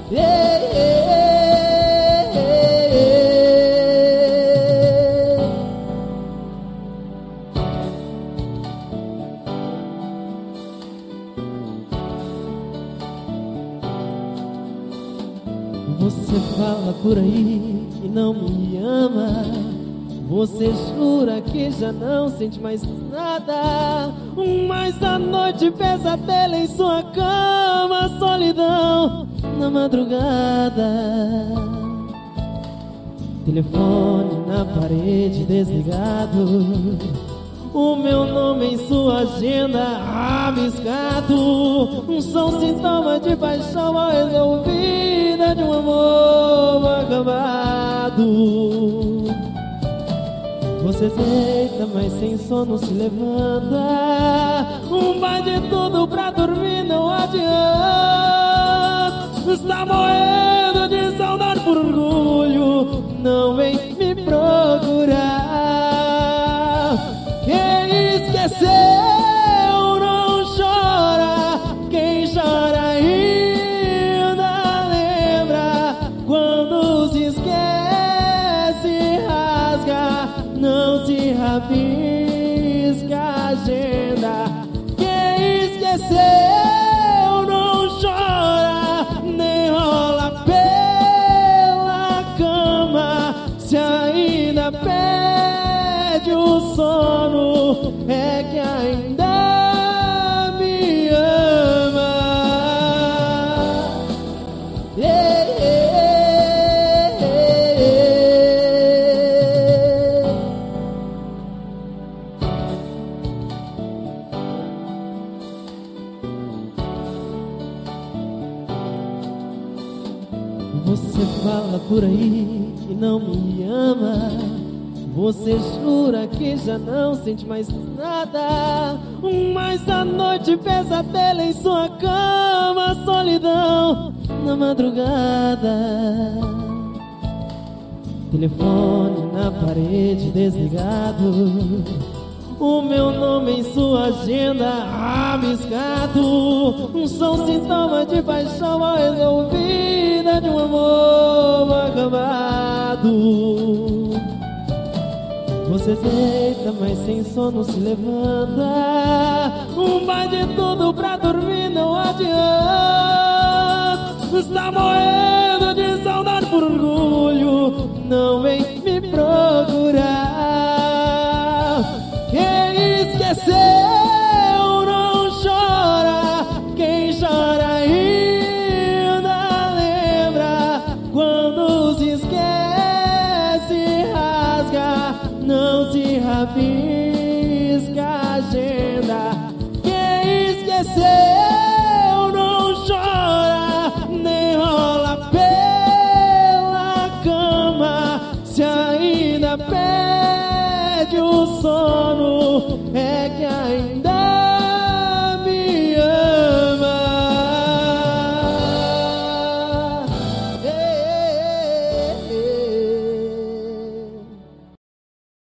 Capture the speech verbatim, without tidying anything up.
Você fala por aí que não me ama. Você jura que já não sente mais nada. Mas à noite pesadelo em sua cama, solidão na madrugada. Telefone na parede desligado, o meu nome em sua agenda rabiscado. São sintomas de paixão mal resolvida, de um amor acabado. Você deita, mas sem sono se levanta. Um vai de tudo pra dormir, não adianta. Está morrendo de saudade por orgulho, não vem me procurar. Quem esqueceu não chora, quem chora ainda lembra. Quando se esquece, rasga, não se rabisca a agenda. Quem esqueceu não chora, nem rola pela cama. Se ainda perde o sono, é que ainda me ama. Yeah, yeah, yeah. Você fala por aí que não me ama. Você jura que já não sente mais nada. Mas à noite pesadelo em sua cama, solidão na madrugada. Telefone na parede desligado, o meu nome em sua agenda rabiscado. São sintomas de paixão mal resolvida, de um amor acabado. Você deita, mas sem sono se levanta. Um vai de tudo pra dormir, não adianta. Está morrendo de saudade por orgulho, não vem me procurar. Quem esqueceu não chora, quem chora ainda lembra. Quando se esquece, rasga, não se rabisca a agenda. Quem esqueceu não chora, nem rola pela cama. Se ainda perde o sono, é que ainda